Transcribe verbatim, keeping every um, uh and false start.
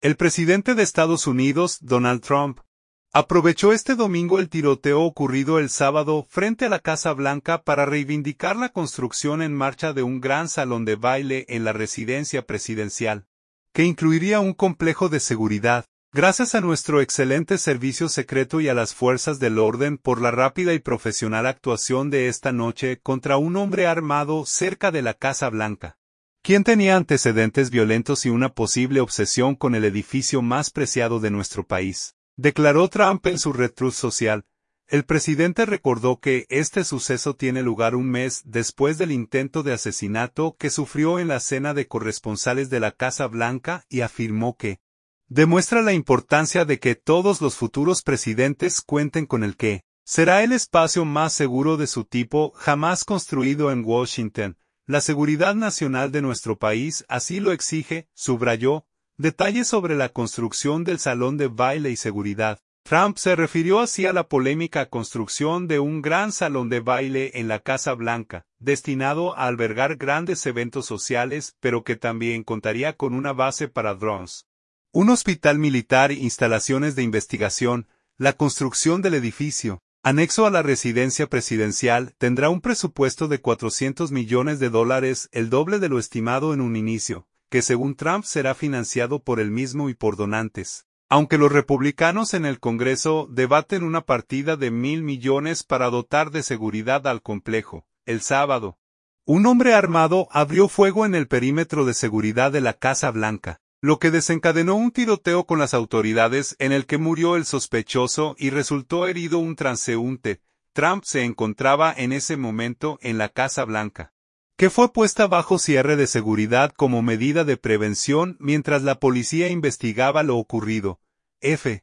El presidente de Estados Unidos, Donald Trump, aprovechó este domingo el tiroteo ocurrido el sábado frente a la Casa Blanca para reivindicar la construcción en marcha de un gran salón de baile en la residencia presidencial, que incluiría un complejo de seguridad. Gracias a nuestro excelente servicio secreto y a las fuerzas del orden por la rápida y profesional actuación de esta noche contra un hombre armado cerca de la Casa Blanca, quien tenía antecedentes violentos y una posible obsesión con el edificio más preciado de nuestro país, declaró Trump en su red social. El presidente recordó que este suceso tiene lugar un mes después del intento de asesinato que sufrió en la cena de corresponsales de la Casa Blanca y afirmó que demuestra la importancia de que todos los futuros presidentes cuenten con el que será el espacio más seguro de su tipo jamás construido en Washington. La seguridad nacional de nuestro país así lo exige, subrayó. Detalles sobre la construcción del salón de baile y seguridad. Trump se refirió así a la polémica construcción de un gran salón de baile en la Casa Blanca, destinado a albergar grandes eventos sociales, pero que también contaría con una base para drones, un hospital militar e instalaciones de investigación. La construcción del edificio, anexo a la residencia presidencial, tendrá un presupuesto de cuatrocientos millones de dólares, el doble de lo estimado en un inicio, que según Trump será financiado por él mismo y por donantes. Aunque los republicanos en el Congreso debaten una partida de mil millones para dotar de seguridad al complejo, el sábado, un hombre armado abrió fuego en el perímetro de seguridad de la Casa Blanca, lo que desencadenó un tiroteo con las autoridades en el que murió el sospechoso y resultó herido un transeúnte. Trump se encontraba en ese momento en la Casa Blanca, que fue puesta bajo cierre de seguridad como medida de prevención mientras la policía investigaba lo ocurrido. F.